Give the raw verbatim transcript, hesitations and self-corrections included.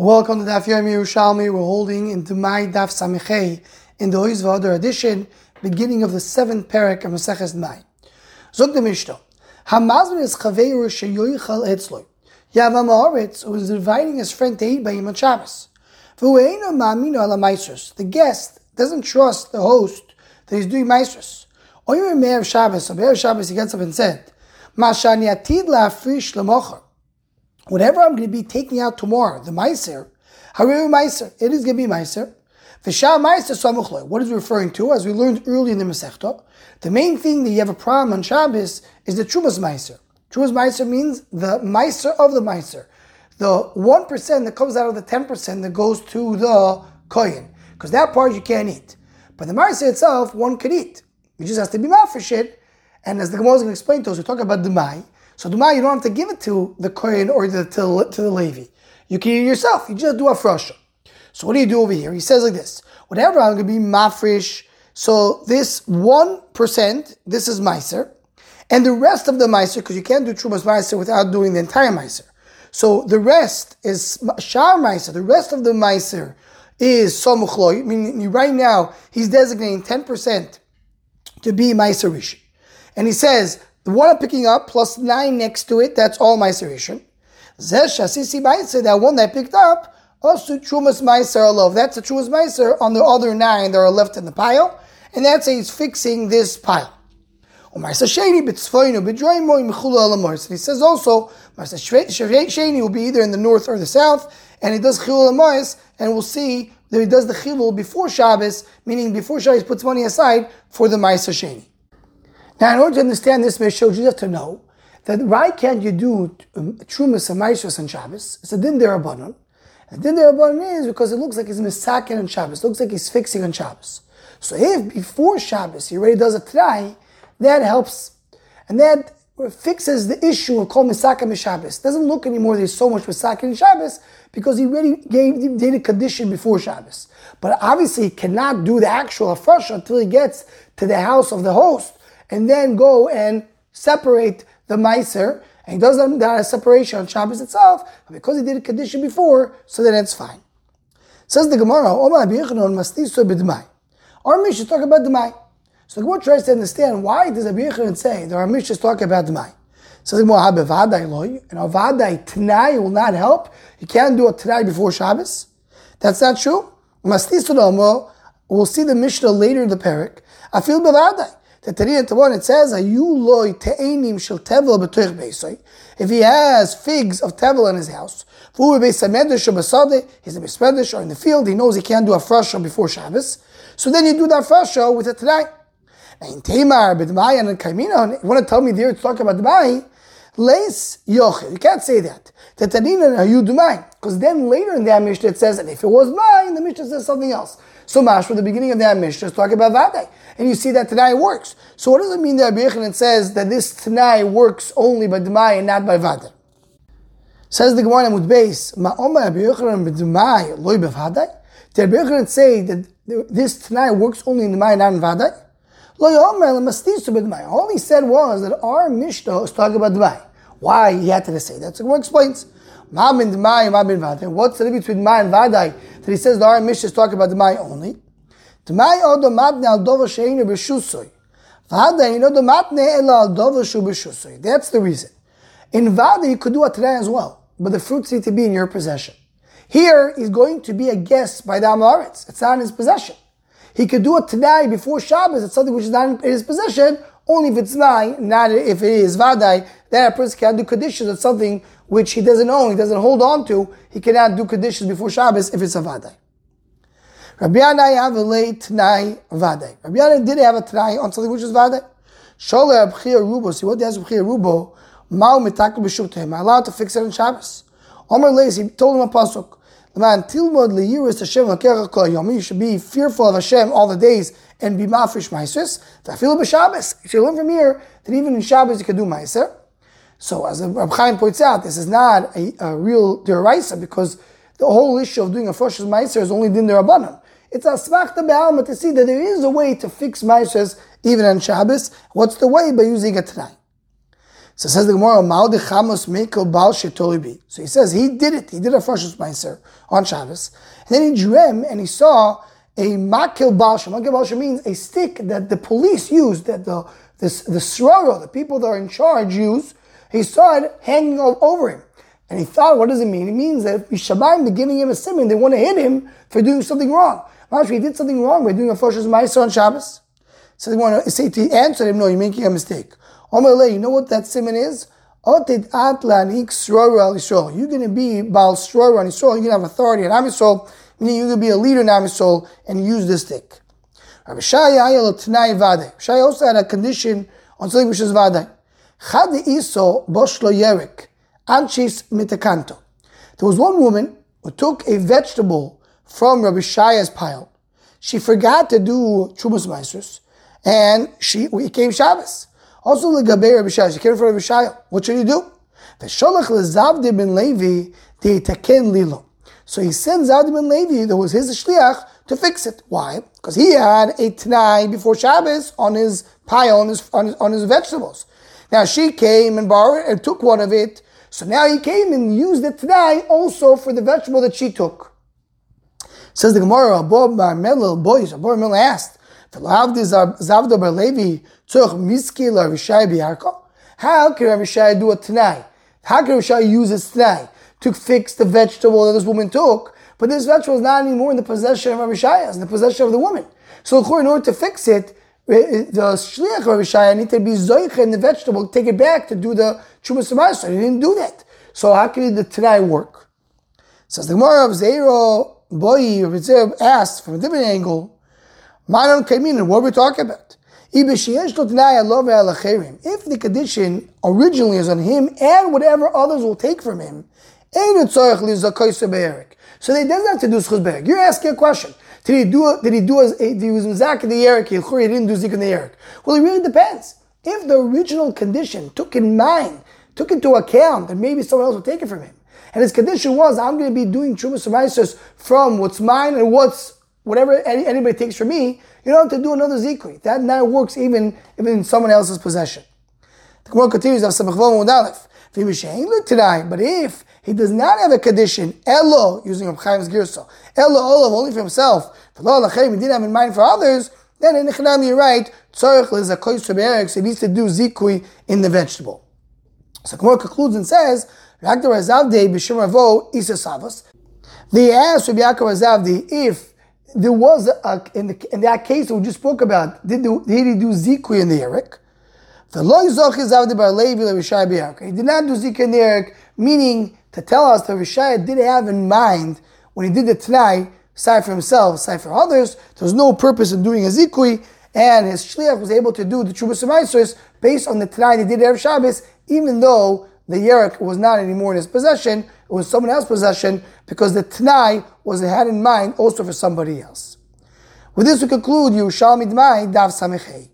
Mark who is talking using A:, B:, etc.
A: Welcome to Daf Yomi Yerushalmi. We're holding in Demai Daf Samichei in the Oiz V'Adar edition, beginning of the seventh parak of Maseches Demai. Zog the Mishnah. Hamazman is Chaveiru sheyoichal etzloi. Yavam Haaretz, who is inviting his friend to eat by him on Shabbos. V'ueino ma'amino ala maasros. The guest doesn't trust the host that he's doing maasros. Oyer me'erev Shabbos, so me'erev Shabbos he gets up and said, Ma'ashani atid la'afrish l'mocher. Whatever I'm going to be taking out tomorrow, the meiser, however meiser, it is going to be meiser. V'shah meiser samuchloi. What is it referring to? As we learned earlier in the Masechta, the main thing that you have a problem on Shabbos is the Trumas meiser. Trumas meiser means the meiser of the meiser. The one percent that comes out of the ten percent that goes to the kohen. Because that part you can't eat. But the meiser itself, one could eat. You just has to be mafresh it. And as the Gemara is going to explain to us, we talk about Demai. So Demai, you don't have to give it to the kohen or the, to, to the Levi. You can eat it yourself. You just do a frasha. So what do you do over here? He says like this. Whatever, I'm going to be mafresh. So this one percent, this is meiser. And the rest of the meiser, because you can't do Trumas meiser without doing the entire meiser. So the rest is shar meiser. The rest of the meiser is samuchloi. Meaning right now, he's designating ten percent to be meiser rishon. And he says, the one I'm picking up plus nine next to it, that's all meiser rishon. Zeh shasisi meiser, that one that I picked up, also Trumas meiser alov. That's a Trumas meiser on the other nine that are left in the pile. And that's how he's fixing this pile. And he says also, Sheni will be either in the north or the south, and he does chilul amois, and we'll see that he does the chilul before Shabbos, meaning before Shabbos he puts money aside for the Ma'aser Sheni. Now, in order to understand this, Mishnah, you just have to know that why can't you do Trumas and Ma'aser on Shabbos? It's a din derabanan. And din derabanan is because it looks like he's misaken on Shabbos. It looks like he's fixing on Shabbos. So if before Shabbos he already does a trai, that helps. And that fixes the issue of kol misaka mishabbos. Doesn't look anymore there's so much misaka in Shabbos because he already gave did a condition before Shabbos. But obviously he cannot do the actual afresh until he gets to the house of the host and then go and separate the meiser. And he does that separation on Shabbos itself, but because he did a condition before, so then it's fine. Says the Gemara, Omar Abiyachanon mastiso b'dmai. Our Mishnah talk about Demai. So the Gemara tries to understand why does Rabbi Yochanan say that our Mishnah is talking about Demai. So the Gemara, Havadai loy, and Havadai Tanai will not help. You can't do a Tanai before Shabbos. That's not true. We'll see the Mishnah later in the parak. I feel Bavadai. The Tariya Tavon, it says, Ayu loy te'enim shel tevel b'toich beisoy. If he has figs of tevel in his house, he's a besmedesh or in the field, he knows he can't do a frasha before Shabbos. So then you do that frasha with a Tanai. In Tamar, B'dmai, and Kaimina, you want to tell me there it's talking about Dmai? Leis Yochel. You can't say that. Tetanina are you Dmai? Because then later in that Mishnah it says that if it was Dmai, the Mishnah says something else. So Mash, from the beginning of that Mishnah is talking about Vadai. And you see that Tanai works. So what does it mean that Rabbi Yochanan says that this Tanai works only by Dmai and not by Vadai? Says the Gemara Amud Beis, Ma'omar Rabbi Yochanan b'Dmai loy b'Vadai? Did Rabbi Yochanan say that this Tanai works only in Dmai and not in Vadai? All he said was that our Mishnah is talking about Dmai. Why he had to say that? So he explains. What's the difference between Dmai and Vadai that he says that our Mishnah is talking about Dmai only? Dmai odo matne al dover she'einu b'shusoi. Vadai odo matne ela al dover shu b'shusoi. That's the reason. In Vadai you could do a Tanai as well, but the fruits need to be in your possession. Here he's going to be a guest by the Amaretz. It's not in his possession. He could do it Tanai before Shabbos. It's something which is not in his possession, only if it's Tanai, not if it is Vadai. That a person can do conditions of something which he doesn't own, he doesn't hold on to. He cannot do conditions before Shabbos if it's a Vadai. Rabbi Yanai have a late Tanai Vadai. Rabbi Yanai did have a Tanai on something which is Vadai. Shola Abchir Rubo. See what he has Abchir Rubo? Mao mitakel b'shutei. Am I allowed to fix it on Shabbos? Omer Leis, he told him a pasuk. You should be fearful of Hashem all the days and be mafresh ma'aser. I feel b'Shabbos. You should learn from here that even in Shabbos you can do ma'aser. So as Reb Chaim points out, this is not a, a real deraisa because the whole issue of doing a fresh's ma'aser is only din derabanan. It's a smachta be'alma to see that there is a way to fix ma'asers even on Shabbos. What's the way? By using a Tanai. So it says the Gemara, Ma'al dechamos mekel bal shetolibi. So he says he did it. He did a Farshus Meiser on Shabbos. And then he dreamed and he saw a makil balsha. Makil balsha means a stick that the police use, that the the, the sraro, the people that are in charge use. He saw it hanging over him. And he thought, what does it mean? It means that if Yishabayim, they're giving him a simon, they want to hit him for doing something wrong. Actually, he did something wrong by doing a Farshus Meiser on Shabbos. So they want to say to answer him, no, you're making a mistake. You know what that simon is? You're going to be Baal Shror on Yisrael. You're going to have authority on Am Yisrael, meaning you're going to be a leader in Am Yisrael and use this stick. Rabbi Shaya also had a condition on something which is Vadai. There was one woman who took a vegetable from Rabbi Shaya's pile. She forgot to do Trumas Meisers, and she it came Shabbos. Also, Legabe Rabbi Shaya, she came from Rabbi Shaya. What should he do? V'sholach leZavdi ben Levi deitaken lilo. So he sent Zavdi ben Levi, that was his shliach, to fix it. Why? Because he had a t'nai before Shabbos on his pile, on his, on his on his vegetables. Now she came and borrowed and took one of it. So now he came and used the t'nai also for the vegetable that she took. Says the Gemara, Abba Bar Melil, boys, Abba Bar Melil asked, Zavda bar Levi took miski la Rishai biyarko. How can Rabbi Shai do a t'nai? How can Rabbi Shai use his t'nai to fix the vegetable that this woman took? But this vegetable is not anymore in the possession of Rabbi Shai, it's in the possession of the woman. So in order to fix it, the shliach of Rabbi Shai needed to be zoicha in the vegetable, take it back to do the Trumas Meiser. He didn't do that. So how can the t'nai work? Says the Gemara of Zeiro Boy asked from a different angle, what are we talking about? If the condition originally is on him and whatever others will take from him, so they doesn't have to do schus berek. You're asking a question. Did he do? Did he do? As, did he was mizak in the yerek? He didn't do zik in the yerek. Well, it really depends. If the original condition took in mind, took into account that maybe someone else will take it from him, and his condition was, I'm going to be doing Trumas Meisers from what's mine and what's whatever any, anybody takes from me, you don't have to do another zikri. That now works even, even in someone else's possession. The Gemara continues, but if he does not have a condition, Elo, using Reb Chaim's Girsa, Elo, Olav, only for himself, he didn't have in mind for others, then in Echanam you're right, so he needs to do zikri in the vegetable. So the Gemara concludes and says, they asked Rabbi Yaakov Azavdi if there was a, in, the, in that case that we just spoke about, did, the, did he do zikri in the Yerek? He did not do zikri in the Yerek, meaning to tell us that Rishaya did have in mind when he did the t'nai, aside for himself, aside for others, there was no purpose in doing a zikri, and his shliach was able to do the Trumas Meisers based on the t'nai he did Erev Shabbos, even though the Yerek was not anymore in his possession, it was someone else's possession, because the t'nai was had in mind also for somebody else. With this we conclude Yerushalmi D'mai Daf Samechei.